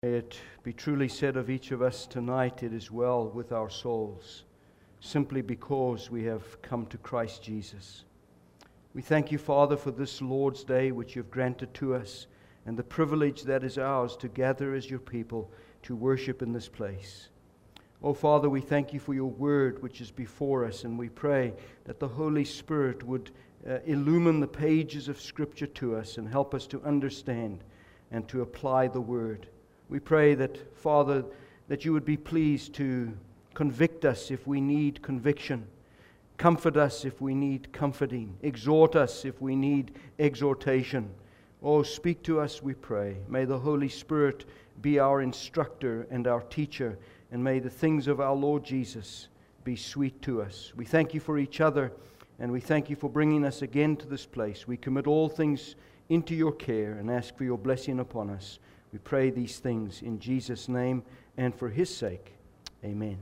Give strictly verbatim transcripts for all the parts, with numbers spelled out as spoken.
May it be truly said of each of us tonight, it is well with our souls, simply because we have come to Christ Jesus. We thank you, Father, for this Lord's Day which you have granted to us, and the privilege that is ours to gather as your people to worship in this place. Oh, Father, we thank you for your word which is before us, and we pray that the Holy Spirit would uh, illumine the pages of Scripture to us and help us to understand and to apply the word. We pray that, Father, that you would be pleased to convict us if we need conviction, comfort us if we need comforting, exhort us if we need exhortation. Oh, speak to us, we pray. May the Holy Spirit be our instructor and our teacher, and may the things of our Lord Jesus be sweet to us. We thank you for each other, and we thank you for bringing us again to this place. We commit all things into your care and ask for your blessing upon us. We pray these things in Jesus' name and for His sake. Amen.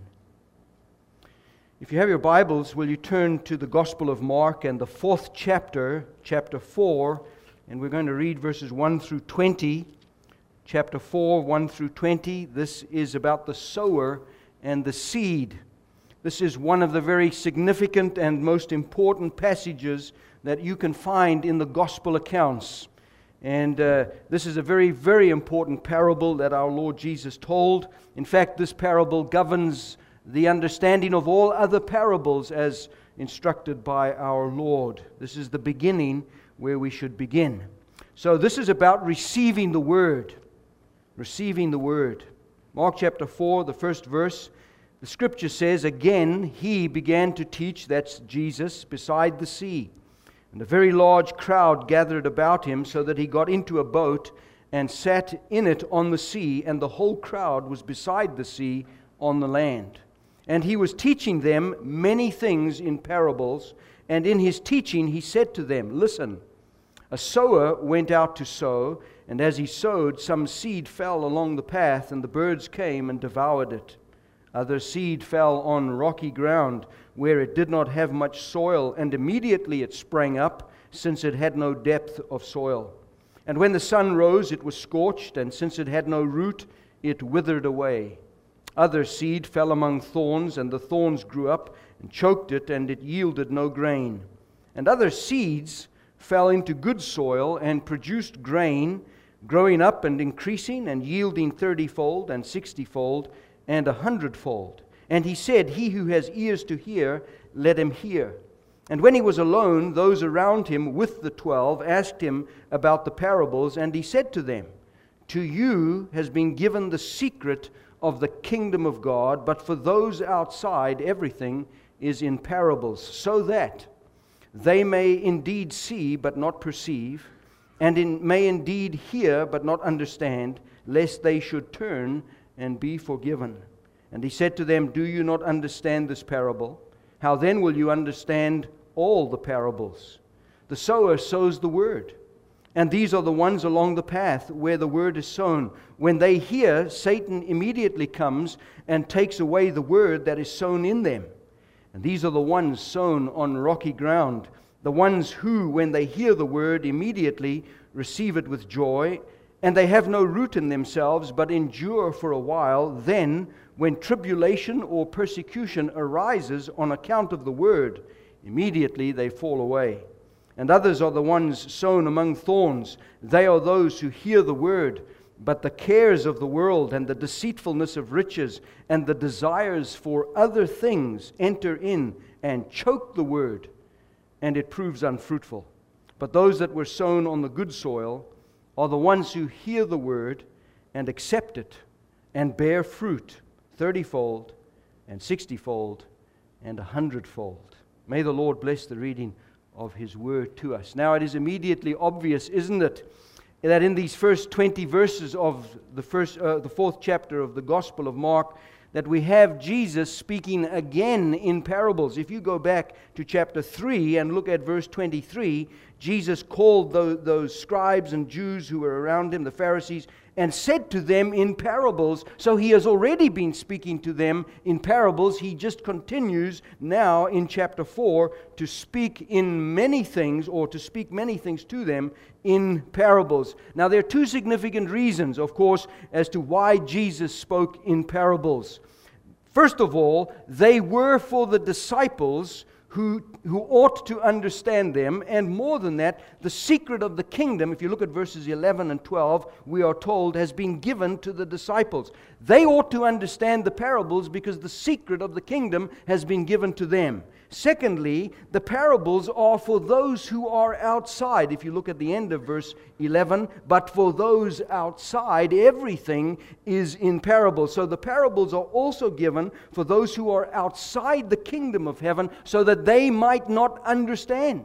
If you have your Bibles, will you turn to the Gospel of Mark and the fourth chapter, chapter four, and we're going to read verses one through twenty. Chapter four, one through twenty. This is about the sower and the seed. This is one of the very significant and most important passages that you can find in the Gospel accounts. And uh, this is a very, very important parable that our Lord Jesus told. In fact, this parable governs the understanding of all other parables as instructed by our Lord. This is the beginning where we should begin. So this is about receiving the Word. Receiving the Word. Mark chapter four, the first verse, the Scripture says, "Again he began to teach," that's Jesus, "beside the sea. And a very large crowd gathered about him, so that he got into a boat and sat in it on the sea, and the whole crowd was beside the sea on the land. And he was teaching them many things in parables, and in his teaching he said to them, 'Listen, a sower went out to sow, and as he sowed, some seed fell along the path, and the birds came and devoured it. Other seed fell on rocky ground, where it did not have much soil, and immediately it sprang up, since it had no depth of soil. And when the sun rose, it was scorched, and since it had no root, it withered away. Other seed fell among thorns, and the thorns grew up and choked it, and it yielded no grain. And other seeds fell into good soil and produced grain, growing up and increasing, and yielding thirtyfold and sixtyfold and a hundredfold. And he said, 'He who has ears to hear, let him hear.' And when he was alone, those around him with the twelve asked him about the parables, and he said to them, 'To you has been given the secret of the kingdom of God, but for those outside everything is in parables, so that they may indeed see but not perceive, and in, may indeed hear but not understand, lest they should turn and be forgiven.' And he said to them, 'Do you not understand this parable? How then will you understand all the parables? The sower sows the word, and these are the ones along the path where the word is sown. When they hear, Satan immediately comes and takes away the word that is sown in them. And these are the ones sown on rocky ground, the ones who, when they hear the word, immediately receive it with joy, and they have no root in themselves, but endure for a while. Then, when tribulation or persecution arises on account of the word, immediately they fall away. And others are the ones sown among thorns. They are those who hear the word, but the cares of the world and the deceitfulness of riches and the desires for other things enter in and choke the word, and it proves unfruitful. But those that were sown on the good soil are the ones who hear the word and accept it and bear fruit thirtyfold and sixtyfold and a hundredfold." May the Lord bless the reading of His word to us. Now it is immediately obvious, isn't it, that in these first twenty verses of the first, uh, the fourth chapter of the Gospel of Mark, that we have Jesus speaking again in parables. If you go back to chapter three and look at verse twenty-three, Jesus called those, those scribes and Jews who were around him, the Pharisees, and said to them in parables. So he has already been speaking to them in parables. He just continues now in chapter four to speak in many things, or to speak many things to them in parables. Now there are two significant reasons, of course, as to why Jesus spoke in parables. First of all, they were for the disciples who, who ought to understand them, and more than that, the secret of the kingdom, if you look at verses eleven and twelve, we are told, has been given to the disciples. They ought to understand the parables because the secret of the kingdom has been given to them. Secondly, the parables are for those who are outside. If you look at the end of verse eleven, but for those outside, everything is in parables. So the parables are also given for those who are outside the kingdom of heaven, so that they might not understand.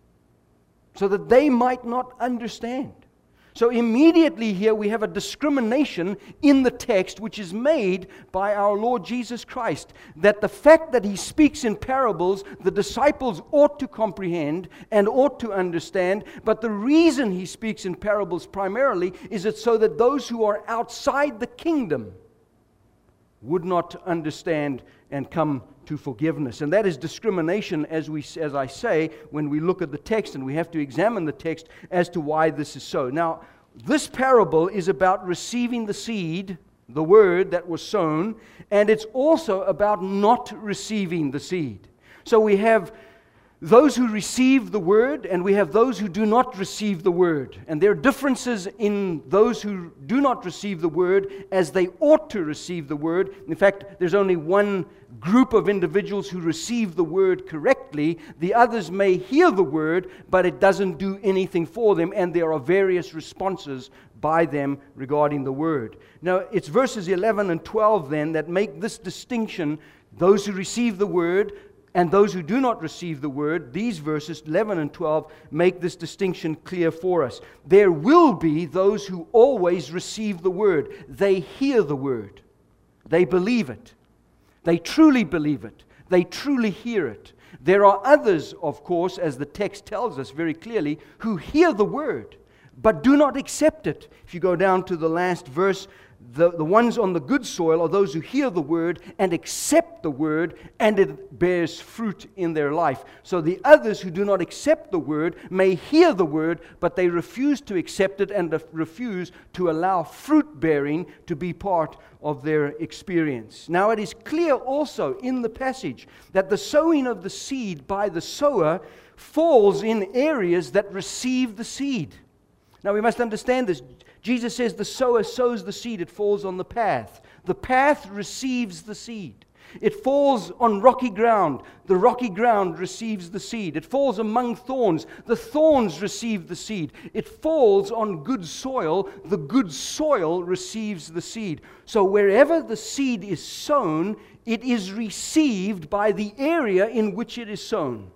So that they might not understand. So immediately here we have a discrimination in the text which is made by our Lord Jesus Christ. That the fact that He speaks in parables, the disciples ought to comprehend and ought to understand. But the reason He speaks in parables primarily is it so that those who are outside the kingdom would not understand and come to forgiveness. And that is discrimination, as we, as I say, when we look at the text, and we have to examine the text as to why this is so. Now, this parable is about receiving the seed, the word that was sown, and it's also about not receiving the seed. So we have those who receive the word, and we have those who do not receive the word. And there are differences in those who do not receive the word as they ought to receive the word. In fact, there's only one group of individuals who receive the word correctly. The others may hear the word, but it doesn't do anything for them, and there are various responses by them regarding the word. Now, it's verses eleven and twelve then that make this distinction. Those who receive the word and those who do not receive the word, these verses eleven and twelve make this distinction clear for us. There will be those who always receive the word. They hear the word. They believe it. They truly believe it. They truly hear it. There are others, of course, as the text tells us very clearly, who hear the word, but do not accept it. If you go down to the last verse, The, the ones on the good soil are those who hear the word and accept the word, and it bears fruit in their life. So the others who do not accept the word may hear the word, but they refuse to accept it and refuse to allow fruit bearing to be part of their experience. Now it is clear also in the passage that the sowing of the seed by the sower falls in areas that receive the seed. Now we must understand this. Jesus says the sower sows the seed, it falls on the path. The path receives the seed. It falls on rocky ground. The rocky ground receives the seed. It falls among thorns. The thorns receive the seed. It falls on good soil. The good soil receives the seed. So wherever the seed is sown, it is received by the area in which it is sown.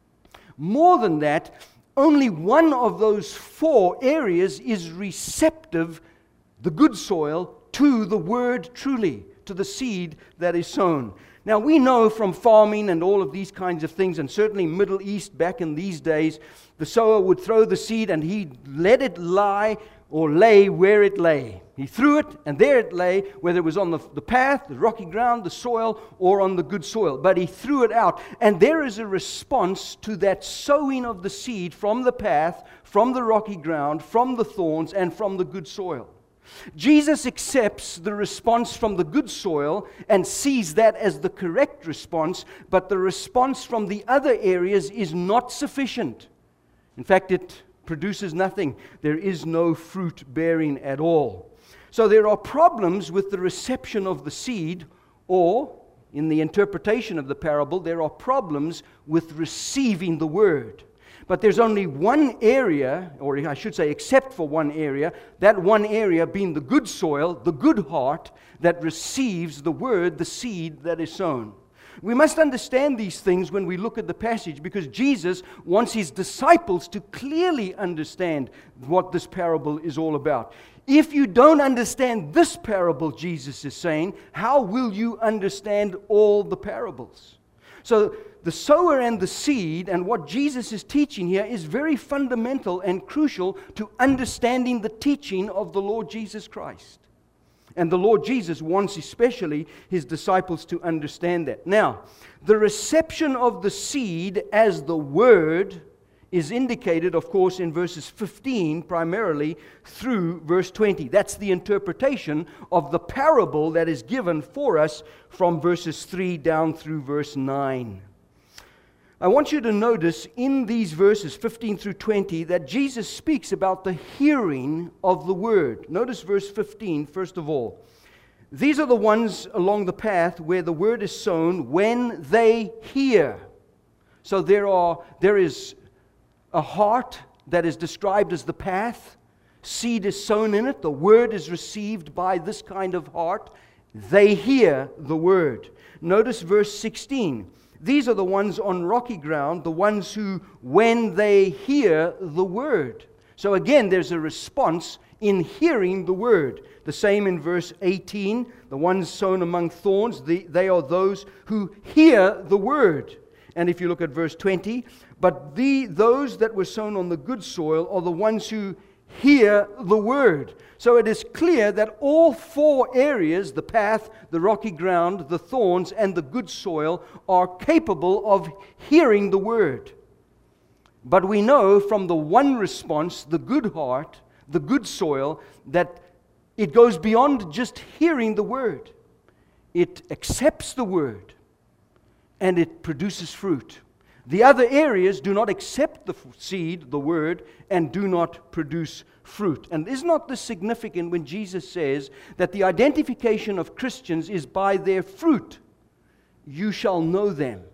More than that, only one of those four areas is receptive, the good soil, to the word truly, to the seed that is sown. Now we know from farming and all of these kinds of things, and certainly Middle East back in these days, the sower would throw the seed and he let it lie or lay where it lay. He threw it and there it lay, whether it was on the, the path, the rocky ground, the soil, or on the good soil. But he threw it out. And there is a response to that sowing of the seed from the path, from the rocky ground, from the thorns, and from the good soil. Jesus accepts the response from the good soil and sees that as the correct response, but the response from the other areas is not sufficient. In fact, it produces nothing. There is no fruit bearing at all. So there are problems with the reception of the seed, or in the interpretation of the parable, there are problems with receiving the word. But there's only one area, or I should say except for one area, that one area being the good soil, the good heart that receives the word, the seed that is sown. We must understand these things when we look at the passage, because Jesus wants His disciples to clearly understand what this parable is all about. If you don't understand this parable, Jesus is saying, how will you understand all the parables? So the sower and the seed, and what Jesus is teaching here, is very fundamental and crucial to understanding the teaching of the Lord Jesus Christ. And the Lord Jesus wants especially His disciples to understand that. Now, the reception of the seed as the Word is indicated, of course, in verses fifteen primarily through verse twenty. That's the interpretation of the parable that is given for us from verses three down through verse nine. I want you to notice in these verses fifteen through twenty that Jesus speaks about the hearing of the word. Notice verse fifteen, first of all. These are the ones along the path where the word is sown when they hear. So there are there is a heart that is described as the path. Seed is sown in it. The word is received by this kind of heart. They hear the word. Notice verse sixteen. These are the ones on rocky ground, the ones who, when they hear the word. So again, there's a response in hearing the word. The same in verse eighteen. The ones sown among thorns, the, they are those who hear the word. And if you look at verse twenty, but the, those that were sown on the good soil are the ones who hear the word. So it is clear that all four areas, the path, the rocky ground, the thorns, and the good soil, are capable of hearing the word. But we know from the one response, the good heart, the good soil, that it goes beyond just hearing the word. It accepts the word, and it produces fruit. The other areas do not accept the seed, the word, and do not produce fruit. And is not this significant when Jesus says that the identification of Christians is by their fruit you shall know them?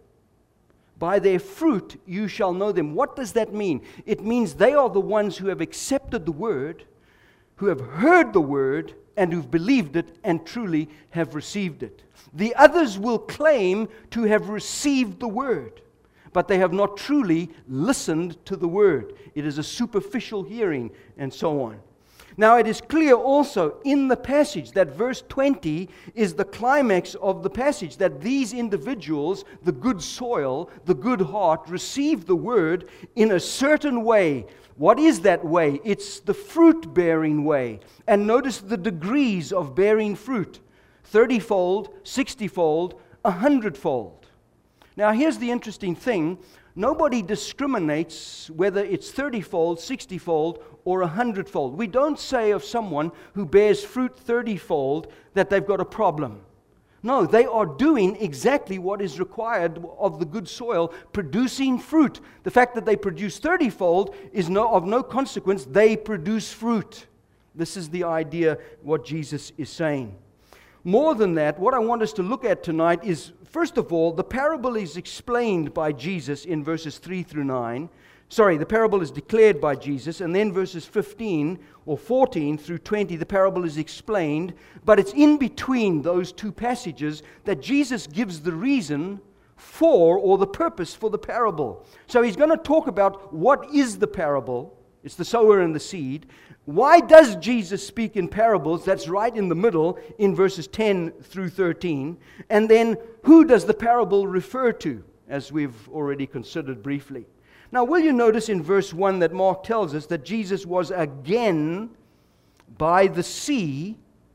By their fruit you shall know them. What does that mean? It means they are the ones who have accepted the word, who have heard the word, and who've believed it and truly have received it. The others will claim to have received the word, but they have not truly listened to the word. It is a superficial hearing, and so on. Now, it is clear also in the passage that verse twenty is the climax of the passage, that these individuals, the good soil, the good heart, receive the word in a certain way. What is that way? It's the fruit-bearing way. And notice the degrees of bearing fruit: thirty-fold, sixty-fold, a hundred-fold. Now, here's the interesting thing. Nobody discriminates whether it's thirty-fold, sixty-fold, or a hundred-fold. We don't say of someone who bears fruit thirty-fold that they've got a problem. No, they are doing exactly what is required of the good soil, producing fruit. The fact that they produce thirty-fold is no, of no consequence. They produce fruit. This is the idea, what Jesus is saying. More than that, what I want us to look at tonight is, first of all, the parable is explained by Jesus in verses three through nine. Sorry, the parable is declared by Jesus, and then verses fifteen or fourteen through twenty, the parable is explained. But it's in between those two passages that Jesus gives the reason for, or the purpose for, the parable. So he's going to talk about what is the parable. It's the sower and the seed. Why does Jesus speak in parables? That's right in the middle in verses ten through thirteen. And then who does the parable refer to, as we've already considered briefly. Now, will you notice in verse one that Mark tells us that Jesus was again by the sea,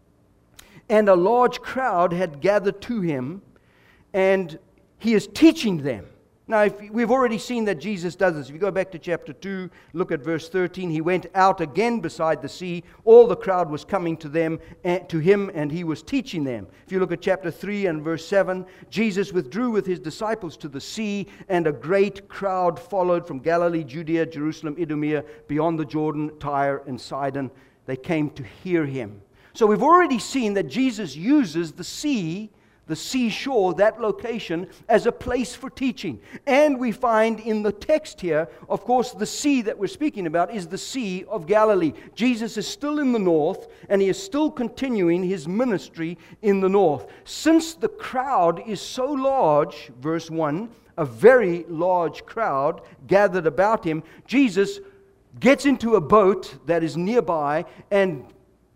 and a large crowd had gathered to him, and he is teaching them. Now, if we've already seen that Jesus does this. If you go back to chapter two, look at verse thirteen. He went out again beside the sea. All the crowd was coming to them, to him, and he was teaching them. If you look at chapter three and verse seven, Jesus withdrew with his disciples to the sea, and a great crowd followed from Galilee, Judea, Jerusalem, Idumea, beyond the Jordan, Tyre, and Sidon. They came to hear him. So we've already seen that Jesus uses the sea, the seashore, that location, as a place for teaching. And we find in the text here, of course, the sea that we're speaking about is the Sea of Galilee. Jesus is still in the north, and he is still continuing his ministry in the north. Since the crowd is so large, verse one, a very large crowd gathered about him, Jesus gets into a boat that is nearby and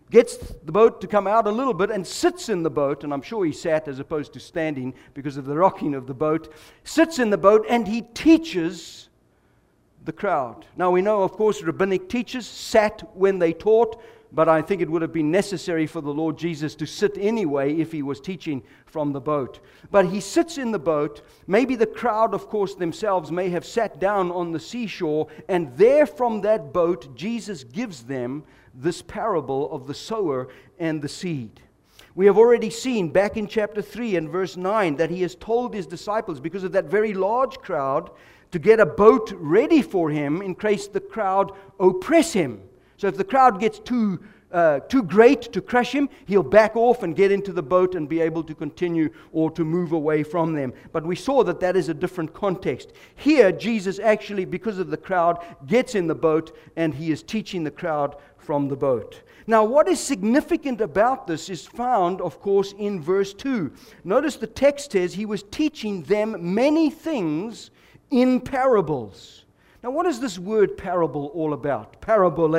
gets the boat to come out a little bit and sits in the boat, and I'm sure he sat as opposed to standing because of the rocking of the boat, sits in the boat and he teaches the crowd. Now we know, of course, rabbinic teachers sat when they taught, but I think it would have been necessary for the Lord Jesus to sit anyway if he was teaching from the boat. But he sits in the boat. Maybe the crowd, of course, themselves may have sat down on the seashore, and there from that boat, Jesus gives them this parable of the sower and the seed. We have already seen back in chapter three and verse nine that he has told his disciples, because of that very large crowd, to get a boat ready for him in case the crowd oppress him. So if the crowd gets too uh, too great to crush him, he'll back off and get into the boat and be able to continue or to move away from them. But we saw that that is a different context. Here, Jesus actually, because of the crowd, gets in the boat and he is teaching the crowd from the boat. Now, what is significant about this is found, of course, in verse two. Notice the text says he was teaching them many things in parables. Now, what is this word parable all about? Parabole.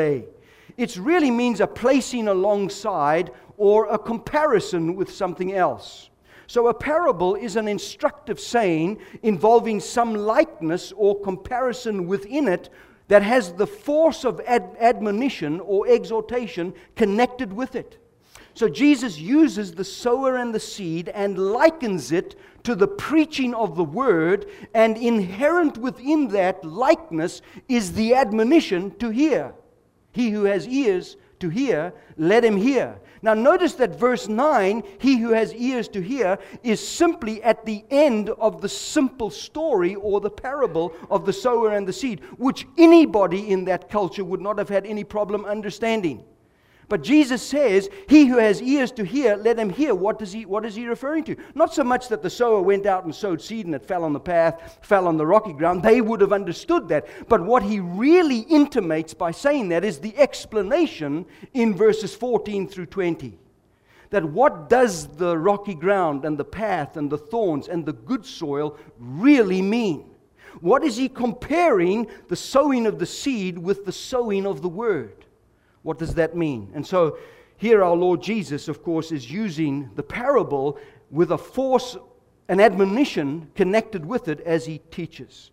It really means a placing alongside or a comparison with something else. So a parable is an instructive saying involving some likeness or comparison within it that has the force of ad- admonition or exhortation connected with it. So Jesus uses the sower and the seed and likens it to the preaching of the word, and inherent within that likeness is the admonition to hear. He who has ears to hear, let him hear. Now notice that verse nine, he who has ears to hear, is simply at the end of the simple story or the parable of the sower and the seed, which anybody in that culture would not have had any problem understanding. But Jesus says, he who has ears to hear, let him hear. What does he, what is he referring to? Not so much that the sower went out and sowed seed and it fell on the path, fell on the rocky ground. They would have understood that. But what he really intimates by saying that is the explanation in verses fourteen through twenty. That what does the rocky ground and the path and the thorns and the good soil really mean? What is he comparing the sowing of the seed with the sowing of the word? What does that mean? And so here our Lord Jesus, of course, is using the parable with a force, an admonition connected with it as he teaches.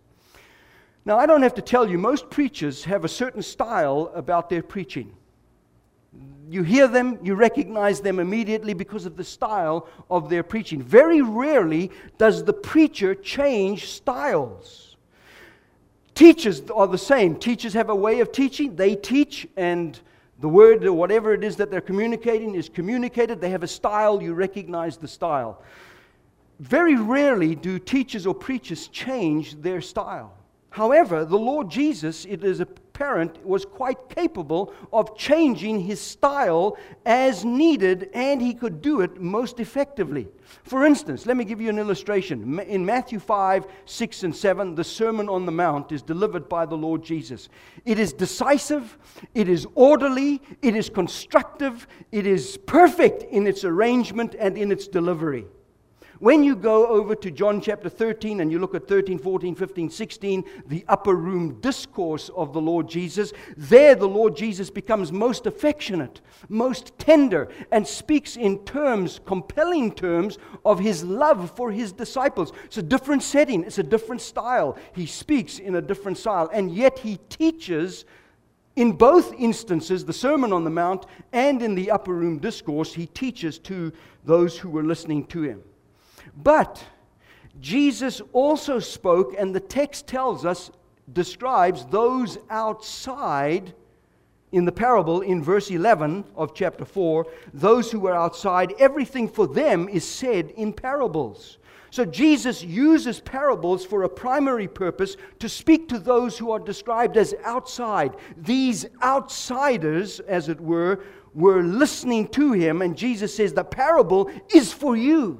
Now, I don't have to tell you, most preachers have a certain style about their preaching. You hear them, you recognize them immediately because of the style of their preaching. Very rarely does the preacher change styles. Teachers are the same. Teachers have a way of teaching. They teach, and the word or whatever it is that they're communicating is communicated. They have a style. You recognize the style. Very rarely do teachers or preachers change their style. However, the Lord Jesus, it is apparent, was quite capable of changing his style as needed, and he could do it most effectively. For instance, let me give you an illustration. In Matthew five, six, and seven, the Sermon on the Mount is delivered by the Lord Jesus. It is decisive, it is orderly, it is constructive, it is perfect in its arrangement and in its delivery. When you go over to John chapter thirteen and you look at thirteen, fourteen, fifteen, sixteen, the upper room discourse of the Lord Jesus, there the Lord Jesus becomes most affectionate, most tender, and speaks in terms, compelling terms, of his love for his disciples. It's a different setting, it's a different style. He speaks in a different style, and yet he teaches. In both instances, the Sermon on the Mount and in the upper room discourse, he teaches to those who were listening to him. But Jesus also spoke, and the text tells us, describes those outside in the parable in verse eleven of chapter four. Those who were outside, everything for them is said in parables. So Jesus uses parables for a primary purpose to speak to those who are described as outside. These outsiders, as it were, were listening to him, and Jesus says the parable is for you.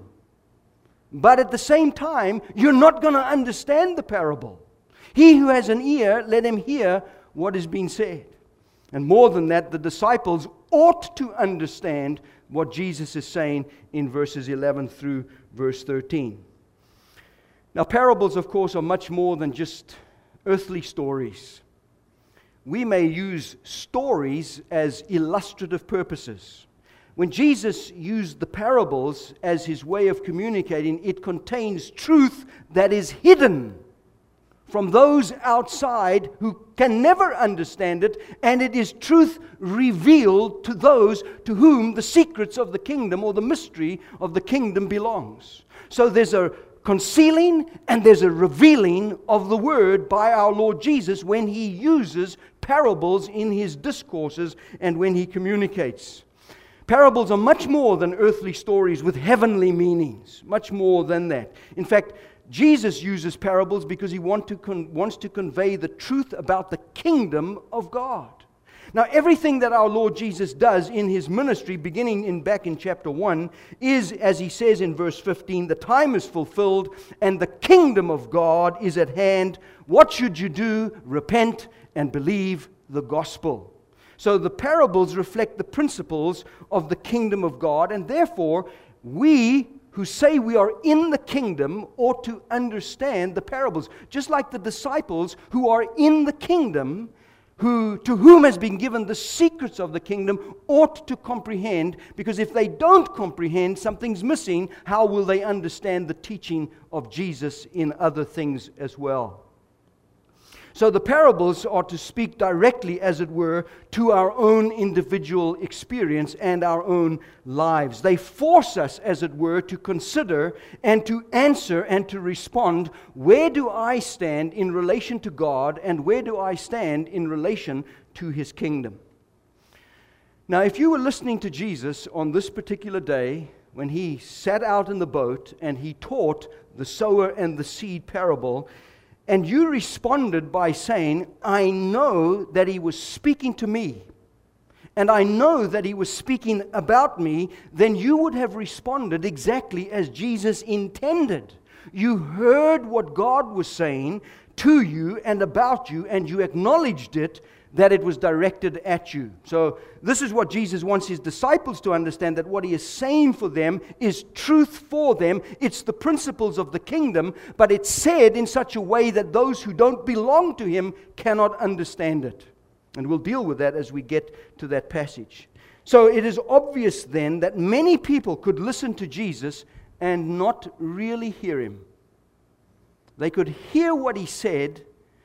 But at the same time, you're not going to understand the parable. He who has an ear, let him hear what is being said. And more than that, the disciples ought to understand what Jesus is saying in verses eleven through verse thirteen. Now, parables, of course, are much more than just earthly stories. we may use stories as illustrative purposes. When Jesus used the parables as his way of communicating, it contains truth that is hidden from those outside who can never understand it, and it is truth revealed to those to whom the secrets of the kingdom or the mystery of the kingdom belongs. So there's a concealing and there's a revealing of the word by our Lord Jesus when he uses parables in his discourses and when he communicates. Parables are much more than earthly stories with heavenly meanings, much more than that. In fact, Jesus uses parables because he want to con- wants to convey the truth about the kingdom of God. Now, everything that our Lord Jesus does in his ministry, beginning in back in chapter one, is, as he says in verse fifteen, the time is fulfilled and the kingdom of God is at hand. What should you do? Repent and believe the gospel. So the parables reflect the principles of the kingdom of God, and therefore we who say we are in the kingdom ought to understand the parables. Just like the disciples who are in the kingdom, who to whom has been given the secrets of the kingdom, ought to comprehend, because if they don't comprehend, something's missing. How will they understand the teaching of Jesus in other things as well? So the parables are to speak directly, as it were, to our own individual experience and our own lives. They force us, as it were, to consider and to answer and to respond. Where do I stand in relation to God, and where do I stand in relation to his kingdom? Now, if you were listening to Jesus on this particular day, when he sat out in the boat and he taught the sower and the seed parable, and you responded by saying, I know that he was speaking to me, and I know that he was speaking about me, then you would have responded exactly as Jesus intended. You heard what God was saying to you and about you, and you acknowledged it, that it was directed at you. So this is what Jesus wants his disciples to understand, that what he is saying for them is truth for them. It's the principles of the kingdom, but it's said in such a way that those who don't belong to him cannot understand it. And we'll deal with that as we get to that passage. So it is obvious then that many people could listen to Jesus and not really hear him. They could hear what he said,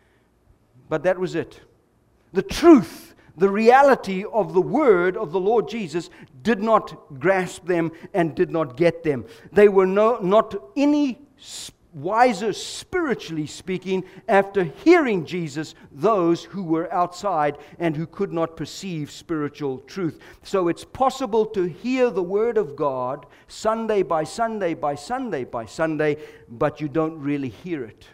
but that was it. The truth, the reality of the word of the Lord Jesus did not grasp them and did not get them. They were no, not any wiser, spiritually speaking, after hearing Jesus, those who were outside and who could not perceive spiritual truth. So it's possible to hear the word of God Sunday by Sunday by Sunday by Sunday, but you don't really hear it.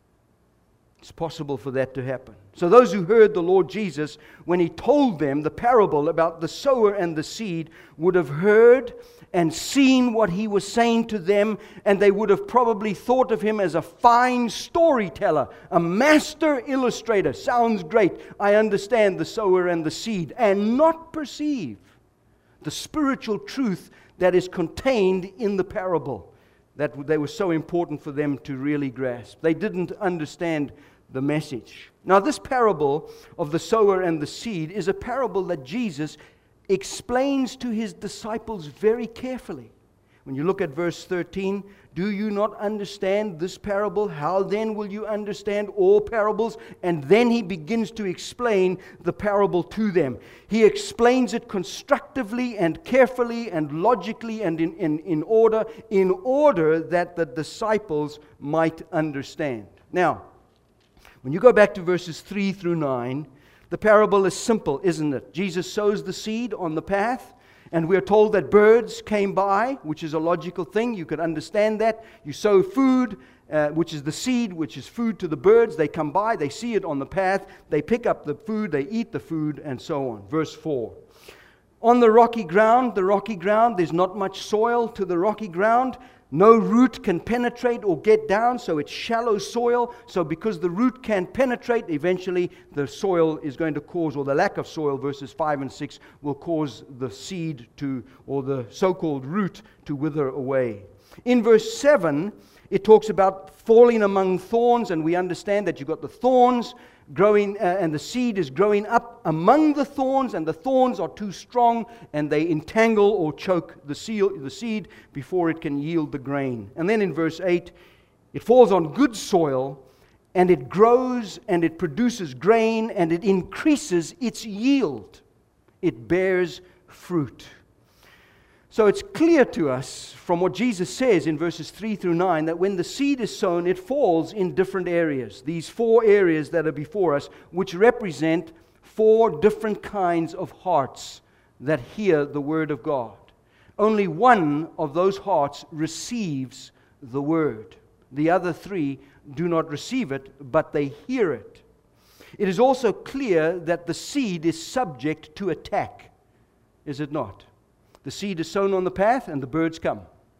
It's possible for that to happen. So those who heard the Lord Jesus, when he told them the parable about the sower and the seed, would have heard and seen what he was saying to them, and they would have probably thought of him as a fine storyteller, a master illustrator. Sounds great. I understand the sower and the seed, and not perceive the spiritual truth that is contained in the parable, that they were so important for them to really grasp. They didn't understand the message. Now, this parable of the sower and the seed is a parable that Jesus explains to his disciples very carefully. When you look at verse thirteen, do you not understand this parable? How then will you understand all parables? And then he begins to explain the parable to them. He explains it constructively and carefully and logically and in, in, in order, in order that the disciples might understand. Now, when you go back to verses three through nine, the parable is simple, isn't it? Jesus sows the seed on the path, and we're told that birds came by, which is a logical thing. You could understand that. You sow food, uh, which is the seed, which is food to the birds. They come by, they see it on the path, they pick up the food, they eat the food, and so on. Verse four. On the rocky ground, the rocky ground, there's not much soil to the rocky ground. No root can penetrate or get down, so it's shallow soil. So because the root can't penetrate, eventually the soil is going to cause, or the lack of soil, verses five and six, will cause the seed to, or the so-called root to wither away. In verse seven, it talks about falling among thorns, and we understand that you've got the thorns, growing, uh, and the seed is growing up among the thorns, and the thorns are too strong, and they entangle or choke the, seal, the seed before it can yield the grain. And then in verse eight, it falls on good soil, and it grows, and it produces grain, and it increases its yield. It bears fruit. So it's clear to us from what Jesus says in verses three through nine that when the seed is sown, it falls in different areas. These four areas that are before us, which represent four different kinds of hearts that hear the Word of God. Only one of those hearts receives the Word. The other three do not receive it, but they hear it. It is also clear that the seed is subject to attack, is it not? The seed is sown on the path, and the birds come.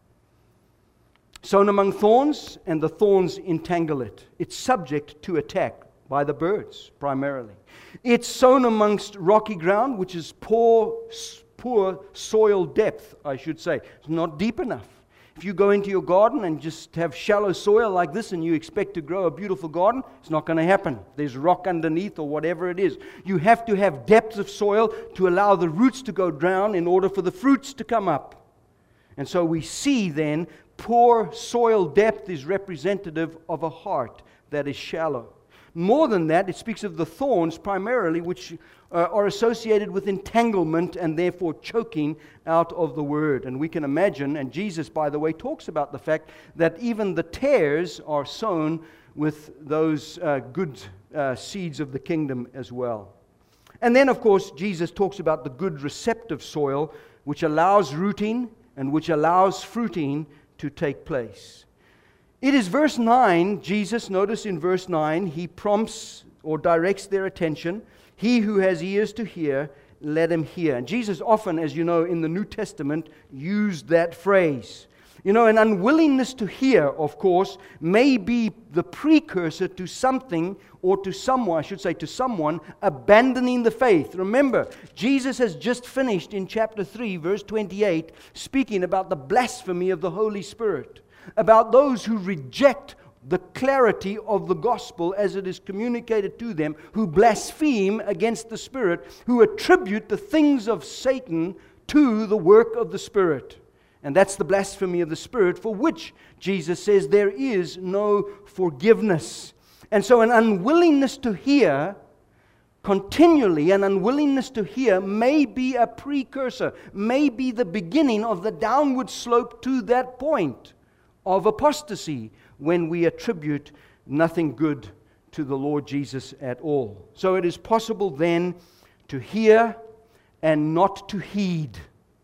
Sown among thorns, and the thorns entangle it. It's subject to attack by the birds, primarily. It's sown amongst rocky ground, which is poor, poor soil depth, I should say. It's not deep enough. If you go into your garden and just have shallow soil like this and you expect to grow a beautiful garden, it's not going to happen. There's rock underneath or whatever it is. You have to have depth of soil to allow the roots to go down in order for the fruits to come up. And so we see then poor soil depth is representative of a heart that is shallow. More than that, it speaks of the thorns primarily, which uh, are associated with entanglement and therefore choking out of the word. And we can imagine, and Jesus, by the way, talks about the fact that even the tares are sown with those uh, good uh, seeds of the kingdom as well. And then, of course, Jesus talks about the good receptive soil, which allows rooting and which allows fruiting to take place. It is verse nine, Jesus, notice in verse nine, he prompts or directs their attention. He who has ears to hear, let him hear. And Jesus often, as you know, in the New Testament, used that phrase. You know, an unwillingness to hear, of course, may be the precursor to something or to someone, I should say to someone, abandoning the faith. Remember, Jesus has just finished in chapter three, verse twenty-eight, speaking about the blasphemy of the Holy Spirit, about those who reject the clarity of the gospel as it is communicated to them, who blaspheme against the Spirit, who attribute the things of Satan to the work of the Spirit. And that's the blasphemy of the Spirit, for which Jesus says there is no forgiveness. And so an unwillingness to hear continually, an unwillingness to hear may be a precursor, may be the beginning of the downward slope to that point of apostasy, when we attribute nothing good to the Lord Jesus at all. So it is possible then to hear and not to heed.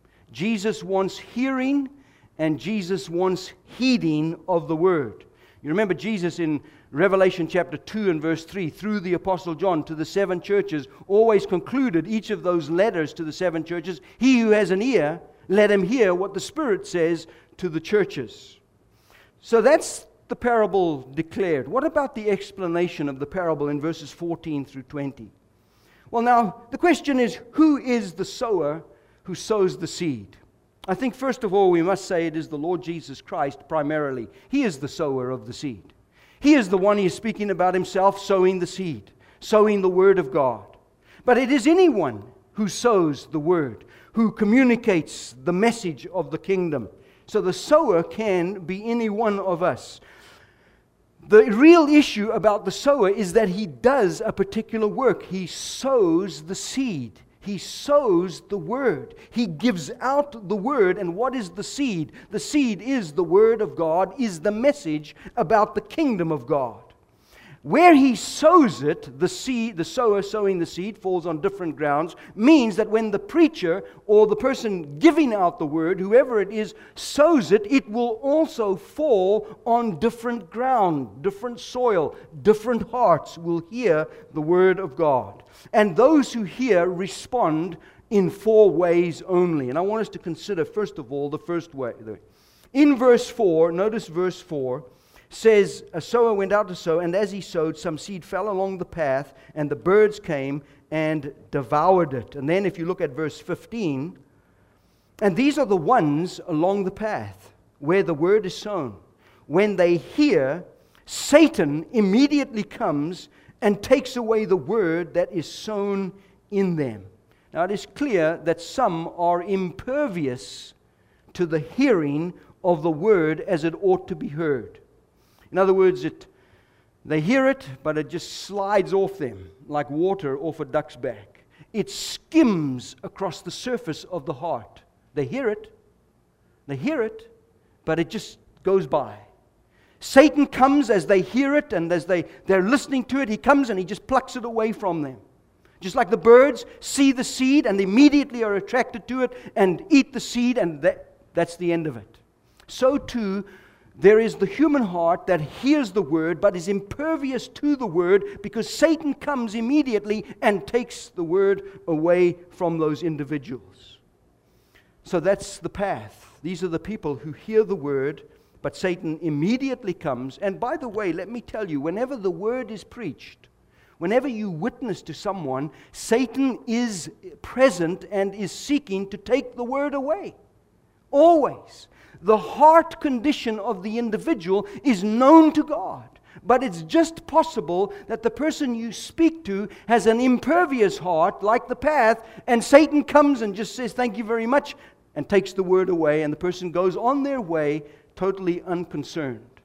Jesus wants hearing, and Jesus wants heeding of the word. You remember Jesus in Revelation chapter two and verse three, through the Apostle John to the seven churches, always concluded each of those letters to the seven churches, he who has an ear, let him hear what the Spirit says to the churches. So that's the parable declared. What about the explanation of the parable in verses fourteen through twenty? Well, now, the question is, who is the sower who sows the seed? I think, first of all, we must say it is the Lord Jesus Christ primarily. He is the sower of the seed. He is the one he is speaking about himself, sowing the seed, sowing the word of God. But it is anyone who sows the word, who communicates the message of the kingdom. So the sower can be any one of us. The real issue about the sower is that he does a particular work. He sows the seed. He sows the word. He gives out the word. And what is the seed? The seed is the word of God, is the message about the kingdom of God. Where he sows it, the seed, the sower sowing the seed falls on different grounds, means that when the preacher or the person giving out the word, whoever it is, sows it, it will also fall on different ground, different soil, different hearts will hear the word of God. And those who hear respond in four ways only. And I want us to consider, first of all, the first way. In verse four, notice verse four, says, a sower went out to sow, and as he sowed, some seed fell along the path, and the birds came and devoured it. And then if you look at verse fifteen, and these are the ones along the path where the word is sown. When they hear, Satan immediately comes and takes away the word that is sown in them. Now it is clear that some are impervious to the hearing of the word as it ought to be heard. In other words, it, they hear it, but it just slides off them like water off a duck's back. It skims across the surface of the heart. They hear it, they hear it, but it just goes by. Satan comes as they hear it, and as they, they're listening to it, he comes and he just plucks it away from them. Just like the birds see the seed and immediately are attracted to it and eat the seed, and that, that's the end of it. So too, there is the human heart that hears the word but is impervious to the word, because Satan comes immediately and takes the word away from those individuals. So that's the path. These are the people who hear the word, but Satan immediately comes. And by the way, let me tell you, whenever the word is preached, whenever you witness to someone, Satan is present and is seeking to take the word away. Always. The heart condition of the individual is known to God. But it's just possible that the person you speak to has an impervious heart, like the path, and Satan comes and just says, "Thank you very much," and takes the word away, and the person goes on their way totally unconcerned.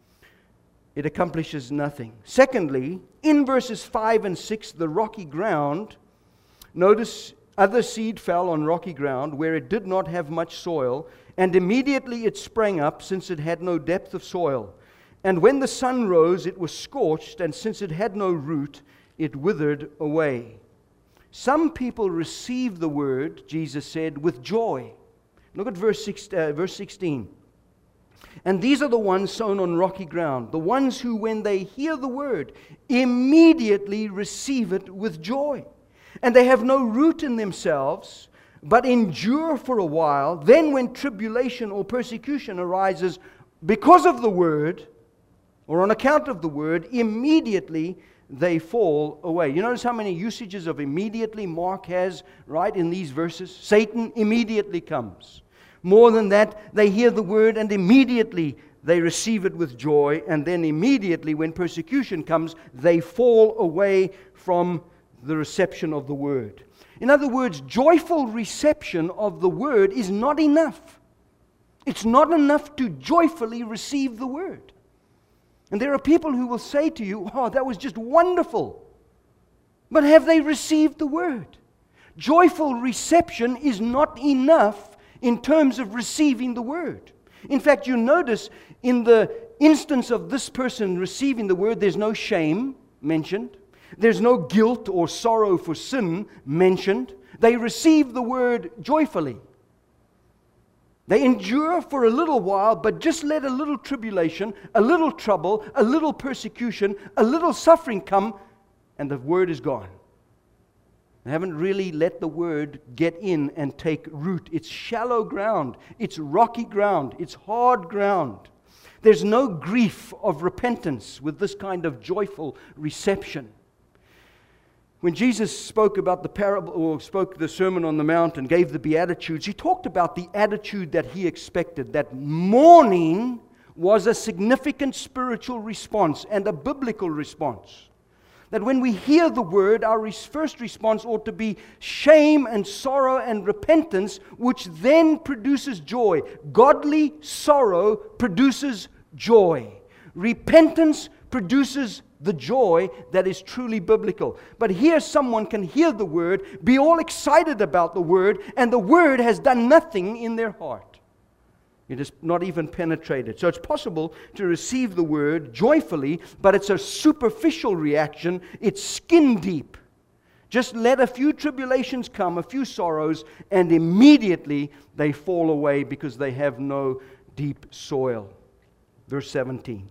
It accomplishes nothing. Secondly, in verses five and six, the rocky ground, notice other seed fell on rocky ground where it did not have much soil, and immediately it sprang up, since it had no depth of soil. And when the sun rose, it was scorched, and since it had no root, it withered away. Some people receive the word, Jesus said, with joy. Look at verse six, uh, verse sixteen. And these are the ones sown on rocky ground, the ones who, when they hear the word, immediately receive it with joy. And they have no root in themselves, but endure for a while. Then when tribulation or persecution arises because of the word, or on account of the word, immediately they fall away. You notice how many usages of immediately Mark has, right, in these verses? Satan immediately comes. More than that, they hear the word and immediately they receive it with joy, and then immediately when persecution comes, they fall away from the reception of the word. In other words, joyful reception of the word is not enough. It's not enough to joyfully receive the word. And there are people who will say to you, "Oh, that was just wonderful." But have they received the word? Joyful reception is not enough in terms of receiving the word. In fact, you notice in the instance of this person receiving the word, there's no shame mentioned. There's no guilt or sorrow for sin mentioned. They receive the word joyfully. They endure for a little while, but just let a little tribulation, a little trouble, a little persecution, a little suffering come, and the word is gone. They haven't really let the word get in and take root. It's shallow ground. It's rocky ground. It's hard ground. There's no grief of repentance with this kind of joyful reception. When Jesus spoke about the parable, or spoke the Sermon on the Mount and gave the Beatitudes, he talked about the attitude that he expected, that mourning was a significant spiritual response and a biblical response. That when we hear the word, our first response ought to be shame and sorrow and repentance, which then produces joy. Godly sorrow produces joy. Repentance produces the joy that is truly biblical. But here someone can hear the word, be all excited about the word, and the word has done nothing in their heart. It is not even penetrated. So it's possible to receive the word joyfully, but it's a superficial reaction. It's skin deep. Just let a few tribulations come, a few sorrows, and immediately they fall away because they have no deep soil. Verse seventeen.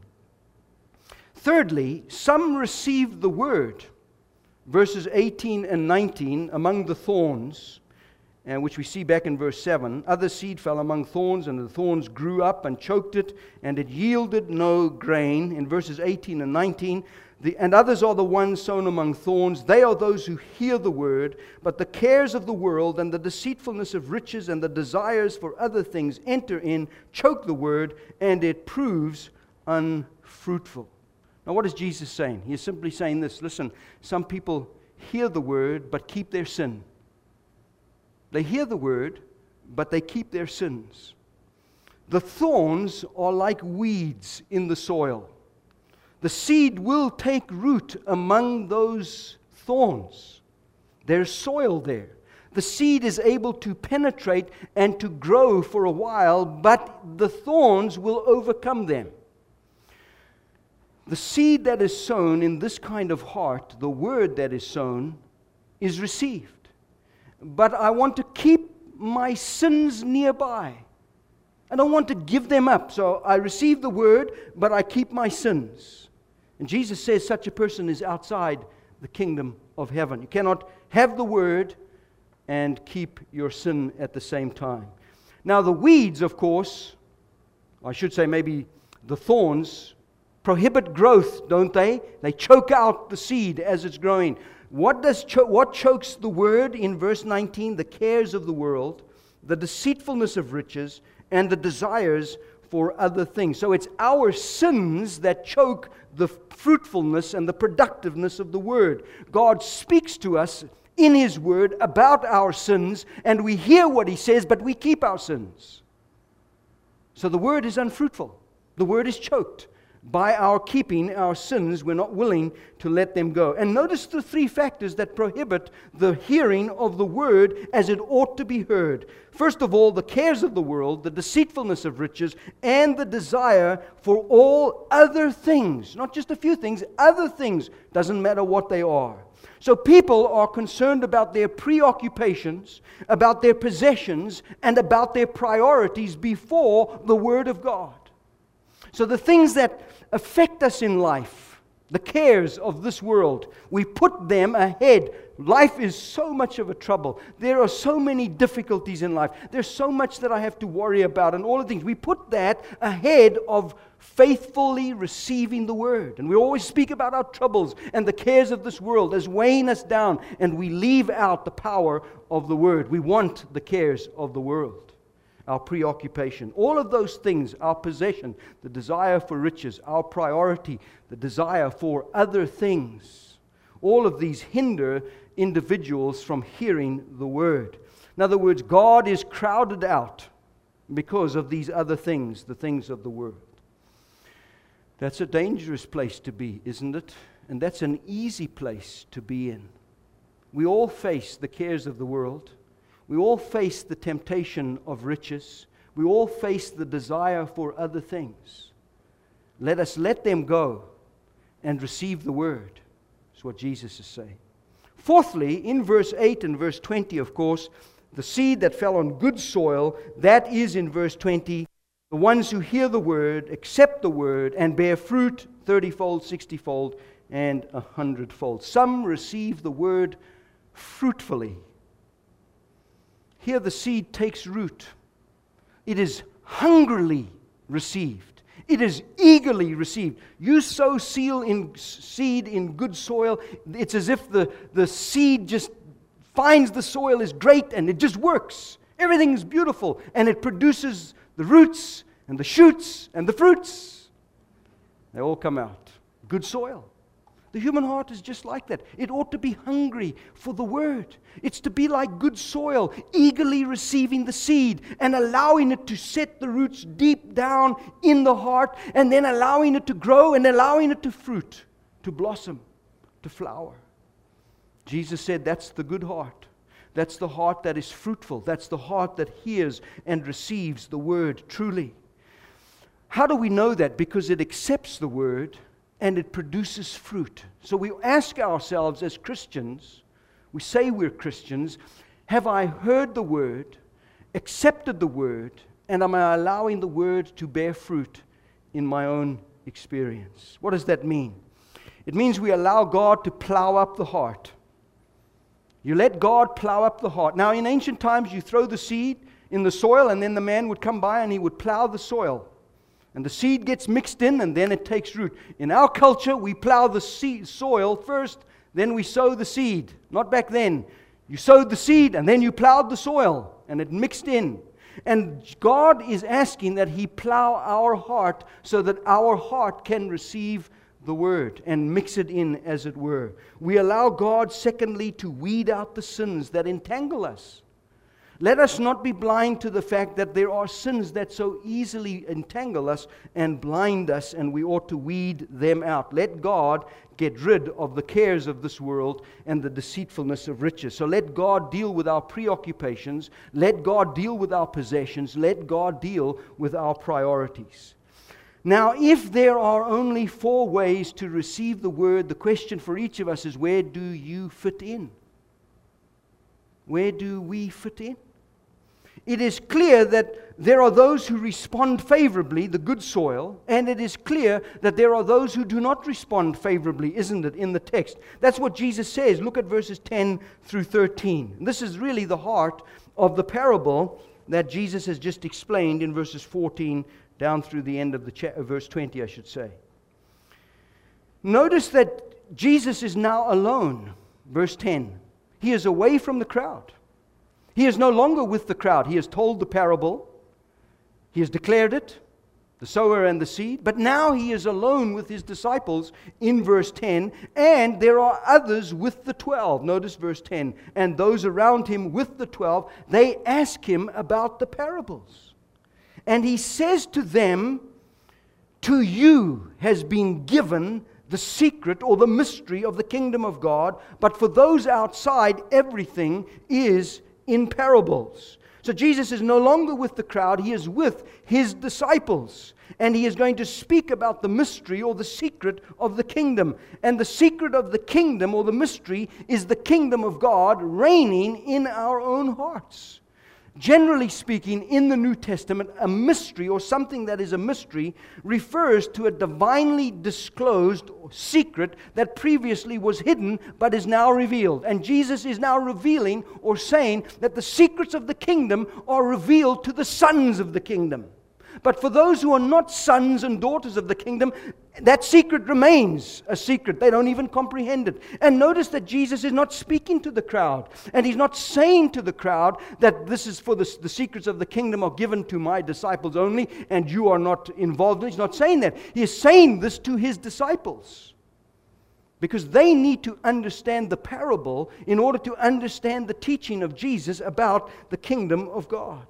Thirdly, some received the word, verses eighteen and nineteen, among the thorns, and which we see back in verse seven. Other seed fell among thorns, and the thorns grew up and choked it, and it yielded no grain. In verses eighteen and nineteen, the, and others are the ones sown among thorns. They are those who hear the word, but the cares of the world and the deceitfulness of riches and the desires for other things enter in, choke the word, and it proves unfruitful. Now, what is Jesus saying? He is simply saying this. Listen, some people hear the word but keep their sin. They hear the word, but they keep their sins. The thorns are like weeds in the soil. The seed will take root among those thorns. There's soil there. The seed is able to penetrate and to grow for a while, but the thorns will overcome them. The seed that is sown in this kind of heart, the word that is sown, is received. But I want to keep my sins nearby. I don't want to give them up. So I receive the word, but I keep my sins. And Jesus says such a person is outside the kingdom of heaven. You cannot have the word and keep your sin at the same time. Now the weeds, of course, I should say maybe the thorns, prohibit growth, don't they? They choke out the seed as it's growing. What does cho- what chokes the word in verse nineteen? The cares of the world, the deceitfulness of riches, and the desires for other things. So it's our sins that choke the fruitfulness and the productiveness of the word. God speaks to us in His word about our sins, and we hear what He says, but we keep our sins. So the word is unfruitful. The word is choked. By our keeping our sins, we're not willing to let them go. And notice the three factors that prohibit the hearing of the word as it ought to be heard. First of all, the cares of the world, the deceitfulness of riches, and the desire for all other things. Not just a few things, other things. Doesn't matter what they are. So people are concerned about their preoccupations, about their possessions, and about their priorities before the Word of God. So the things that affect us in life, the cares of this world, we put them ahead. Life is so much of a trouble. There are so many difficulties in life. There's so much that I have to worry about and all the things. We put that ahead of faithfully receiving the Word. And we always speak about our troubles and the cares of this world as weighing us down, and we leave out the power of the Word. We want the cares of the world, our preoccupation, all of those things, our possession, the desire for riches, our priority, the desire for other things. All of these hinder individuals from hearing the Word. In other words, God is crowded out because of these other things, the things of the world. That's a dangerous place to be, isn't it? And that's an easy place to be in. We all face the cares of the world. We all face the temptation of riches. We all face the desire for other things. Let us let them go and receive the Word. That's what Jesus is saying. Fourthly, in verse eight and verse twenty, of course, the seed that fell on good soil, that is in verse twenty, the ones who hear the Word, accept the Word, and bear fruit thirty-fold, sixty-fold, and a hundredfold. Some receive the Word fruitfully. Here the seed takes root. It is hungrily received. It is eagerly received. You sow seal in, seed in good soil. It's as if the, the seed just finds the soil is great and it just works. Everything's beautiful and it produces the roots and the shoots and the fruits. They all come out. Good soil. The human heart is just like that. It ought to be hungry for the Word. It's to be like good soil, eagerly receiving the seed and allowing it to set the roots deep down in the heart, and then allowing it to grow and allowing it to fruit, to blossom, to flower. Jesus said that's the good heart. That's the heart that is fruitful. That's the heart that hears and receives the Word truly. How do we know that? Because it accepts the Word and it produces fruit. So we ask ourselves as Christians, we say we're Christians, have I heard the Word, accepted the Word, and am I allowing the Word to bear fruit in my own experience? What does that mean? It means we allow God to plow up the heart. You let God plow up the heart. Now, in ancient times, you throw the seed in the soil, and then the man would come by and he would plow the soil. And the seed gets mixed in, and then it takes root. In our culture, we plow the seed, soil first, then we sow the seed. Not back then. You sowed the seed, and then you plowed the soil, and it mixed in. And God is asking that He plow our heart so that our heart can receive the Word and mix it in, as it were. We allow God, secondly, to weed out the sins that entangle us. Let us not be blind to the fact that there are sins that so easily entangle us and blind us, and we ought to weed them out. Let God get rid of the cares of this world and the deceitfulness of riches. So let God deal with our preoccupations. Let God deal with our possessions. Let God deal with our priorities. Now, if there are only four ways to receive the Word, the question for each of us is, where do you fit in? Where do we fit in? It is clear that there are those who respond favorably, the good soil, and it is clear that there are those who do not respond favorably, isn't it, in the text? That's what Jesus says. Look at verses ten through thirteen. This is really the heart of the parable that Jesus has just explained in verses fourteen down through the end of the cha- verse twenty, I should say. Notice that Jesus is now alone. Verse ten. He is away from the crowd. He is no longer with the crowd. He has told the parable. He has declared it, the sower and the seed. But now he is alone with his disciples in verse ten. And there are others with the twelve. Notice verse ten. And those around him with the twelve, they ask him about the parables. And he says to them, to you has been given the secret or the mystery of the kingdom of God. But for those outside, everything is in parables. So Jesus is no longer with the crowd. He is with his disciples. And he is going to speak about the mystery or the secret of the kingdom. And the secret of the kingdom or the mystery is the kingdom of God reigning in our own hearts. Generally speaking, in the New Testament, a mystery or something that is a mystery refers to a divinely disclosed secret that previously was hidden but is now revealed. And Jesus is now revealing or saying that the secrets of the kingdom are revealed to the sons of the kingdom. But for those who are not sons and daughters of the kingdom, that secret remains a secret. They don't even comprehend it. And notice that Jesus is not speaking to the crowd. And he's not saying to the crowd that this is for the, the secrets of the kingdom are given to my disciples only, and you are not involved in it. He's not saying that. He is saying this to his disciples, because they need to understand the parable in order to understand the teaching of Jesus about the kingdom of God.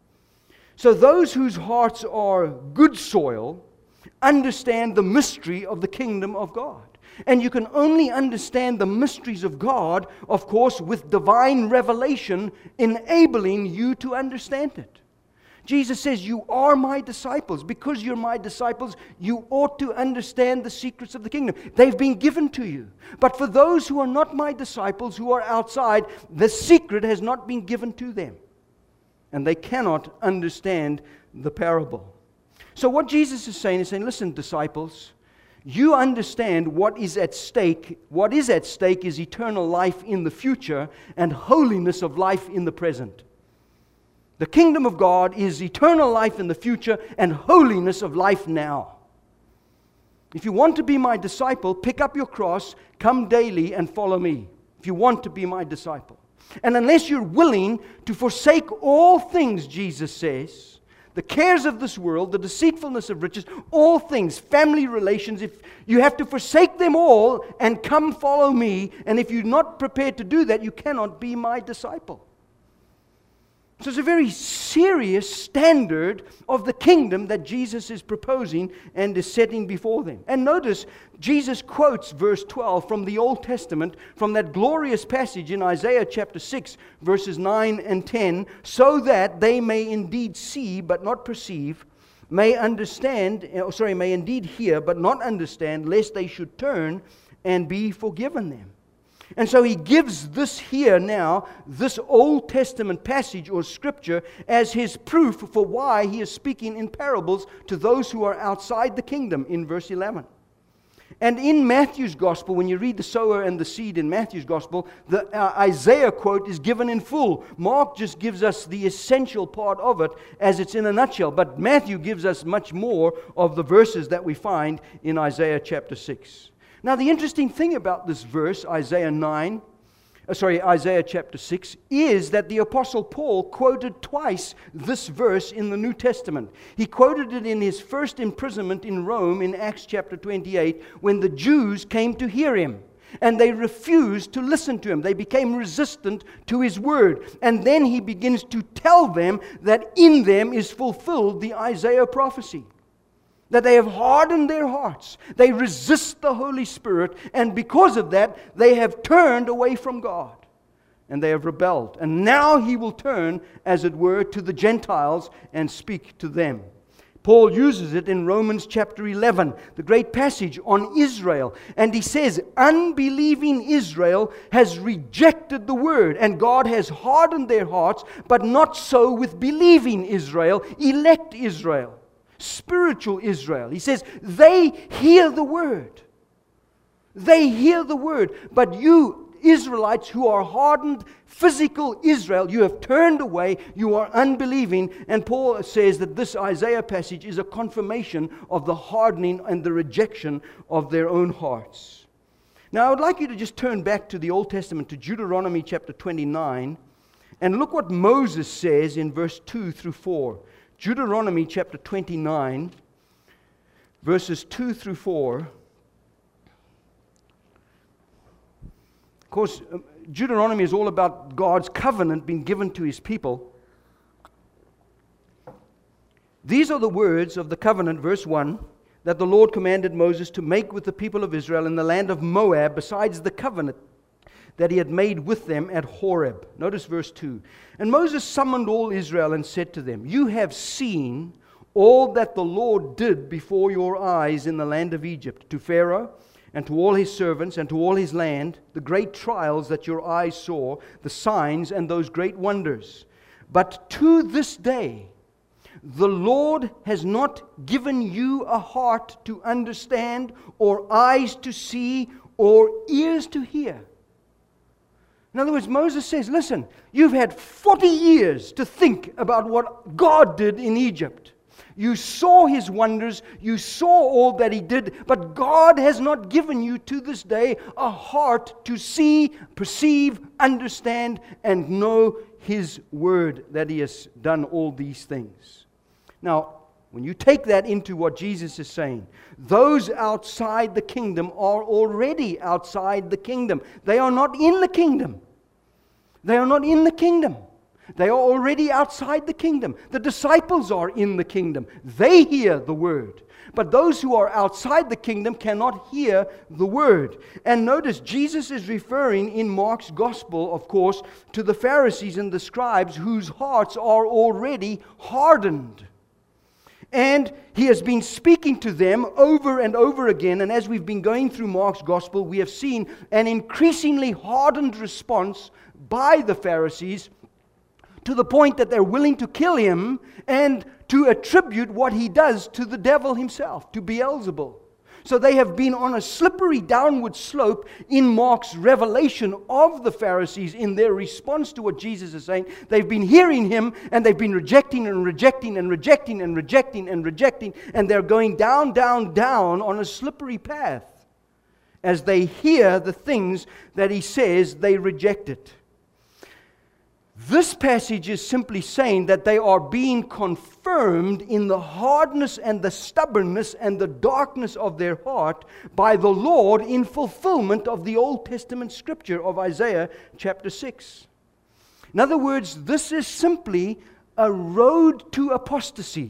So those whose hearts are good soil understand the mystery of the kingdom of God. And you can only understand the mysteries of God, of course, with divine revelation enabling you to understand it. Jesus says, you are my disciples. Because you're my disciples, you ought to understand the secrets of the kingdom. They've been given to you. But for those who are not my disciples, who are outside, the secret has not been given to them. And they cannot understand the parable. So what Jesus is saying is saying, listen, disciples, you understand what is at stake. What is at stake is eternal life in the future and holiness of life in the present. The kingdom of God is eternal life in the future and holiness of life now. If you want to be my disciple, pick up your cross, come daily and follow me. If you want to be my disciple. And unless you're willing to forsake all things, Jesus says, the cares of this world, the deceitfulness of riches, all things, family relations, if you have to forsake them all and come follow me, and if you're not prepared to do that, you cannot be my disciple. So it's a very serious standard of the kingdom that Jesus is proposing and is setting before them. And notice, Jesus quotes verse twelve from the Old Testament, from that glorious passage in Isaiah chapter six, verses nine and ten, so that they may indeed see but not perceive, may understand, oh, sorry, may indeed hear but not understand, lest they should turn and be forgiven them. And so he gives this here now, this Old Testament passage or scripture, as his proof for why he is speaking in parables to those who are outside the kingdom in verse eleven. And in Matthew's gospel, when you read the sower and the seed in Matthew's gospel, the uh, Isaiah quote is given in full. Mark just gives us the essential part of it as it's in a nutshell. But Matthew gives us much more of the verses that we find in Isaiah chapter six. Now, the interesting thing about this verse, Isaiah nine, uh, sorry, Isaiah chapter six, is that the Apostle Paul quoted twice this verse in the New Testament. He quoted it in his first imprisonment in Rome in Acts chapter twenty-eight, when the Jews came to hear him. And they refused to listen to him. They became resistant to his word. And then he begins to tell them that in them is fulfilled the Isaiah prophecy. That they have hardened their hearts. They resist the Holy Spirit. And because of that, they have turned away from God. And they have rebelled. And now he will turn, as it were, to the Gentiles and speak to them. Paul uses it in Romans chapter eleven, the great passage on Israel. And he says, unbelieving Israel has rejected the word, and God has hardened their hearts, but not so with believing Israel, elect Israel, spiritual Israel. He says, they hear the word. They hear the word, but you Israelites who are hardened, physical Israel, you have turned away, you are unbelieving. And Paul says that this Isaiah passage is a confirmation of the hardening and the rejection of their own hearts. Now I would like you to just turn back to the Old Testament, to Deuteronomy chapter twenty-nine, and look what Moses says in verse two through four. Deuteronomy chapter twenty-nine, verses two through four. Of course, Deuteronomy is all about God's covenant being given to his people. These are the words of the covenant, verse one, that the Lord commanded Moses to make with the people of Israel in the land of Moab, besides the covenant that he had made with them at Horeb. Notice verse two. And Moses summoned all Israel and said to them, you have seen all that the Lord did before your eyes in the land of Egypt, to Pharaoh, and to all his servants, and to all his land, the great trials that your eyes saw, the signs and those great wonders. But to this day, the Lord has not given you a heart to understand, or eyes to see, or ears to hear. In other words, Moses says, listen, you've had forty years to think about what God did in Egypt. You saw his wonders, you saw all that he did, but God has not given you to this day a heart to see, perceive, understand, and know his word, that he has done all these things. Now, when you take that into what Jesus is saying, those outside the kingdom are already outside the kingdom. They are not in the kingdom. They are not in the kingdom. They are already outside the kingdom. The disciples are in the kingdom. They hear the word. But those who are outside the kingdom cannot hear the word. And notice, Jesus is referring in Mark's gospel, of course, to the Pharisees and the scribes whose hearts are already hardened. And he has been speaking to them over and over again. And as we've been going through Mark's gospel, we have seen an increasingly hardened response by the Pharisees, to the point that they're willing to kill him and to attribute what he does to the devil himself, to Beelzebul. So they have been on a slippery downward slope in Mark's revelation of the Pharisees in their response to what Jesus is saying. They've been hearing him, and they've been rejecting and rejecting and rejecting and rejecting and rejecting, and they're going down, down, down on a slippery path. As they hear the things that he says, they reject it. This passage is simply saying that they are being confirmed in the hardness and the stubbornness and the darkness of their heart by the Lord in fulfillment of the Old Testament scripture of Isaiah chapter six. In other words, this is simply a road to apostasy.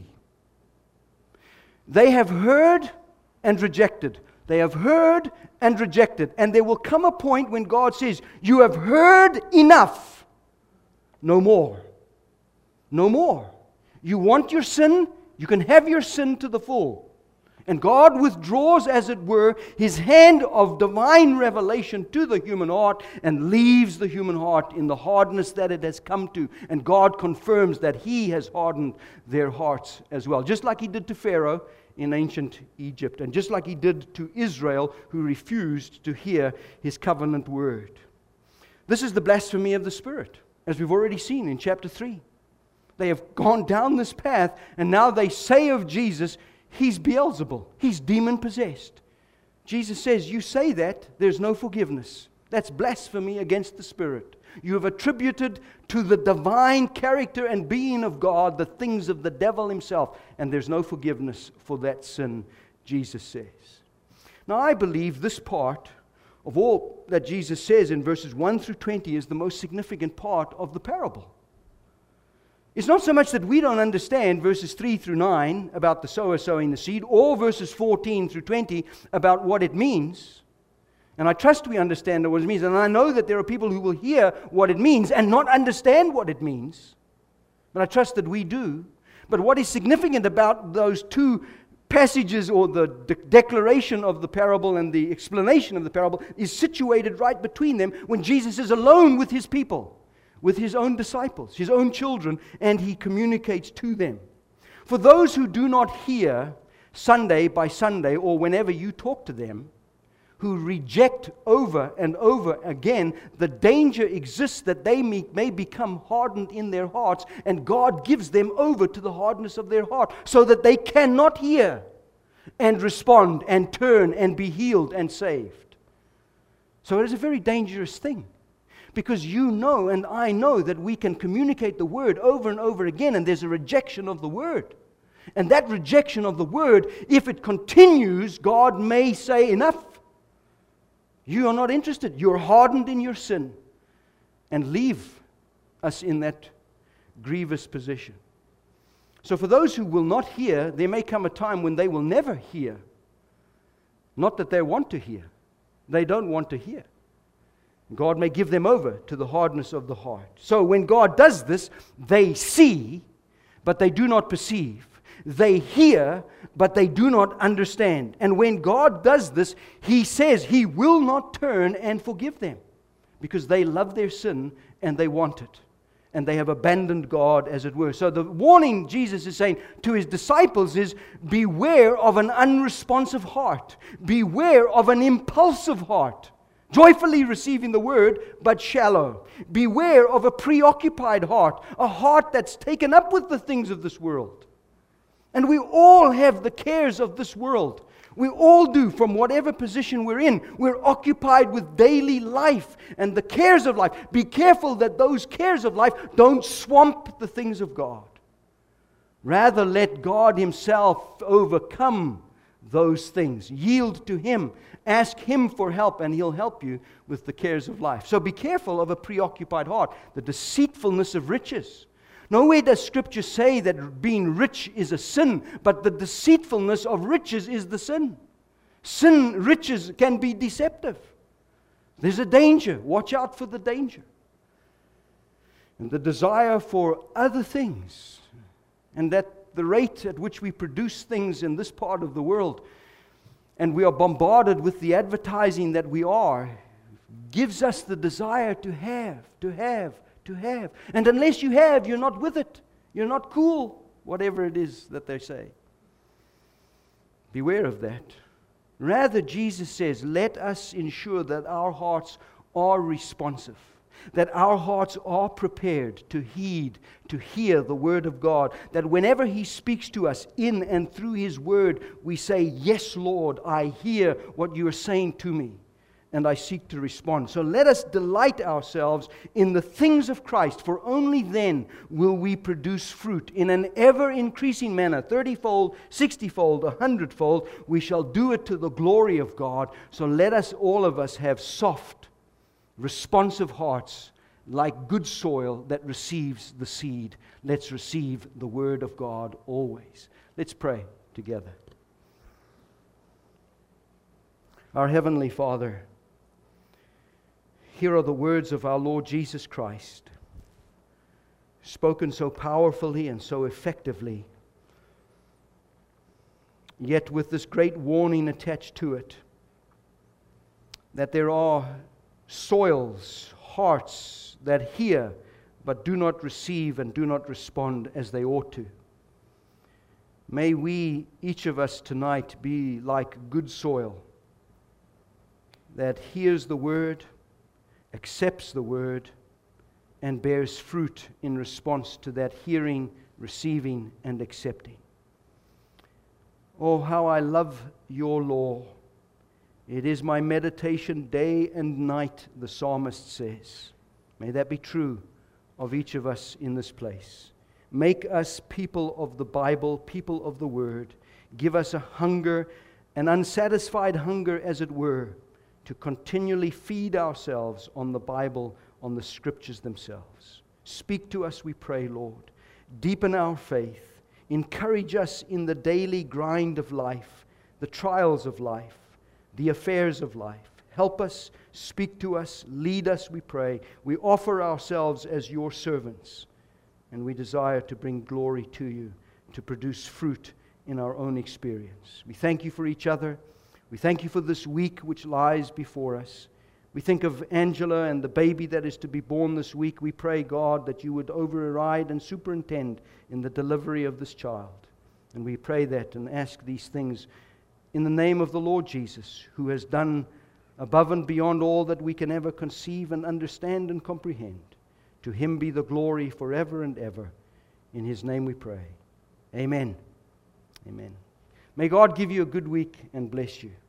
They have heard and rejected. They have heard and rejected. And there will come a point when God says, you have heard enough. No more. No more. You want your sin? You can have your sin to the full. And God withdraws, as it were, his hand of divine revelation to the human heart and leaves the human heart in the hardness that it has come to. And God confirms that he has hardened their hearts as well. Just like he did to Pharaoh in ancient Egypt. And just like he did to Israel, who refused to hear his covenant word. This is the blasphemy of the Spirit, as we've already seen in chapter three. They have gone down this path, and now they say of Jesus, he's Beelzebul. He's demon-possessed. Jesus says, you say that, there's no forgiveness. That's blasphemy against the Spirit. You have attributed to the divine character and being of God the things of the devil himself, and there's no forgiveness for that sin, Jesus says. Now, I believe this part of all that Jesus says in verses one through twenty is the most significant part of the parable. It's not so much that we don't understand verses three through nine about the sower sowing the seed, or verses fourteen through twenty about what it means. And I trust we understand what it means. And I know that there are people who will hear what it means and not understand what it means. But I trust that we do. But what is significant about those two passages, or the de- declaration of the parable and the explanation of the parable, is situated right between them when Jesus is alone with his people, with his own disciples, his own children, and he communicates to them. For those who do not hear Sunday by Sunday, or whenever you talk to them, who reject over and over again, the danger exists that they may, may become hardened in their hearts, and God gives them over to the hardness of their heart, so that they cannot hear and respond and turn and be healed and saved. So it is a very dangerous thing, because you know and I know that we can communicate the Word over and over again, and there's a rejection of the Word. And that rejection of the Word, if it continues, God may say, enough. You are not interested. You're hardened in your sin, and leave us in that grievous position. So for those who will not hear, there may come a time when they will never hear. Not that they want to hear. They don't want to hear. God may give them over to the hardness of the heart. So when God does this, they see, but they do not perceive. They hear, but they do not understand. And when God does this, He says He will not turn and forgive them, because they love their sin and they want it. And they have abandoned God, as it were. So the warning Jesus is saying to His disciples is, beware of an unresponsive heart. Beware of an impulsive heart, joyfully receiving the Word, but shallow. Beware of a preoccupied heart, a heart that's taken up with the things of this world. And we all have the cares of this world. We all do, from whatever position we're in. We're occupied with daily life and the cares of life. Be careful that those cares of life don't swamp the things of God. Rather, let God Himself overcome those things. Yield to Him. Ask Him for help, and He'll help you with the cares of life. So be careful of a preoccupied heart, the deceitfulness of riches. Nowhere does Scripture say that being rich is a sin, but the deceitfulness of riches is the sin. Sin, riches can be deceptive. There's a danger. Watch out for the danger. And the desire for other things, and that the rate at which we produce things in this part of the world, and we are bombarded with the advertising that we are, gives us the desire to have, to have, to have. And unless you have, you're not with it. You're not cool, whatever it is that they say. Beware of that. Rather, Jesus says, let us ensure that our hearts are responsive, that our hearts are prepared to heed, to hear the Word of God, that whenever He speaks to us in and through His Word, we say, yes, Lord, I hear what you are saying to me, and I seek to respond. So let us delight ourselves in the things of Christ, for only then will we produce fruit in an ever-increasing manner, thirty-fold, sixty-fold, a hundredfold. We shall do it to the glory of God. So let us, all of us, have soft, responsive hearts, like good soil that receives the seed. Let's receive the Word of God always. Let's pray together. Our Heavenly Father, here are the words of our Lord Jesus Christ, spoken so powerfully and so effectively, yet with this great warning attached to it, that there are soils, hearts that hear but do not receive and do not respond as they ought to. May we, each of us tonight, be like good soil that hears the Word, accepts the Word, and bears fruit in response to that hearing, receiving, and accepting. Oh, how I love your law, It is my meditation day and night, the psalmist says. May that be true of each of us in this place. Make us people of the Bible, people of the Word. Give us a hunger, an unsatisfied hunger, as it were, to continually feed ourselves on the Bible, on the Scriptures themselves. Speak to us, we pray, Lord. Deepen our faith. Encourage us in the daily grind of life, the trials of life, the affairs of life. Help us, speak to us, lead us, we pray. We offer ourselves as your servants, and we desire to bring glory to you, to produce fruit in our own experience. We thank you for each other. We thank you for this week which lies before us. We think of Angela and the baby that is to be born this week. We pray, God, that you would override and superintend in the delivery of this child. And we pray that and ask these things in the name of the Lord Jesus, who has done above and beyond all that we can ever conceive and understand and comprehend. To him be the glory forever and ever. In his name we pray. Amen. Amen. May God give you a good week and bless you.